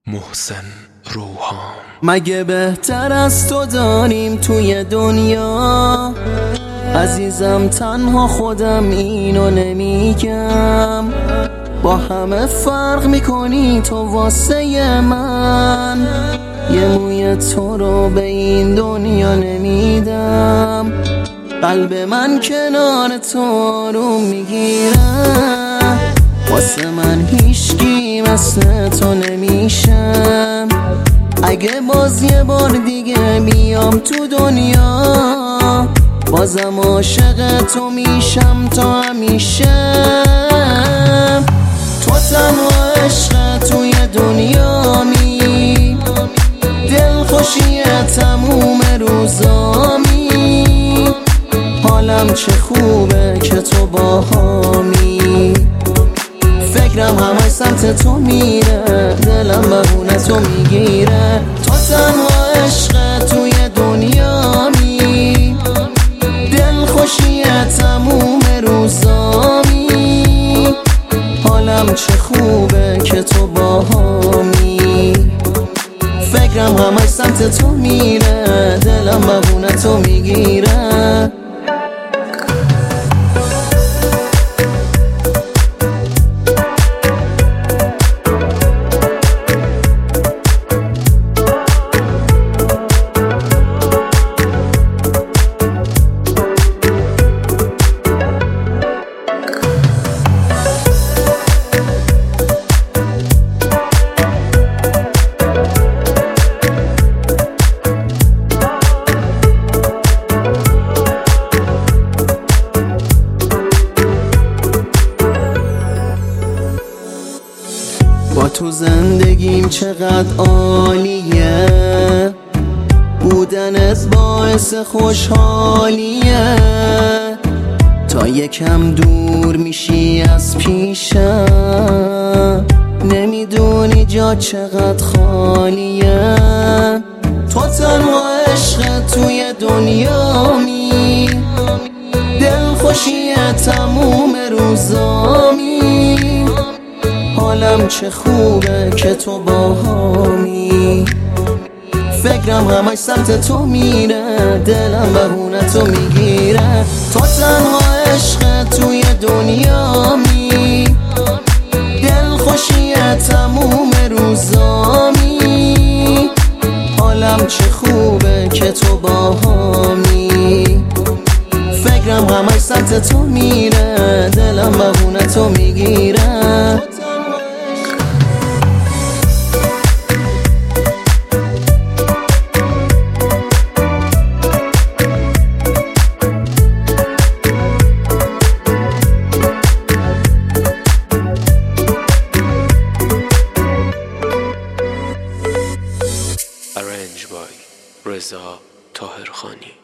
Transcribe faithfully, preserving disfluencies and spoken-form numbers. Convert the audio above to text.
محسن روحان. مگه بهتر از تو داریم توی دنیا؟ عزیزم تنها خودم اینو نمیگم، با همه فرق میکنی تو واسه من. یه موی تو رو به این دنیا نمیدم، قلب من کنار تو رو میگیره. واسه من هیچکی مثل تو نمیشم، اگه باز یه بار دیگه بیام تو دنیا، بازم عاشق تو میشم تا همیشه. تو تنها عشق توی دنیامی، دلخوشی تموم روزامی. حالم چه خوبه که تو باهامی، فکرم همه سمت تو میره، دلم بهونه تو میگیره. تو تنها عشق توی دنیامی، دلخوشی تموم روزامی. حالم چه خوبه که تو باهامی، فکرم همه سمت تو میره، دلم بهونه تو میگیره. با تو زندگیم چقدر عالیه، بودنت باعث خوشحالیه. تا یکم دور میشی از پیشم، نمیدونی جا چقدر خالیه. تو تنها عشق توی دنیامی، دلخوشی تموم روزامی. حالم چه خوبه که تو باهامی، فکرم همش سمت تو میره، دلم بهونه تو میگیره. تو تنها عشق توی دنیامی، دلخوشی تموم روزامی. حالم چه خوبه که تو باهامی، فکرم همش سمت تو میره، دلم بهونه تو میگیره. Arranged by رضا طاهرخانی.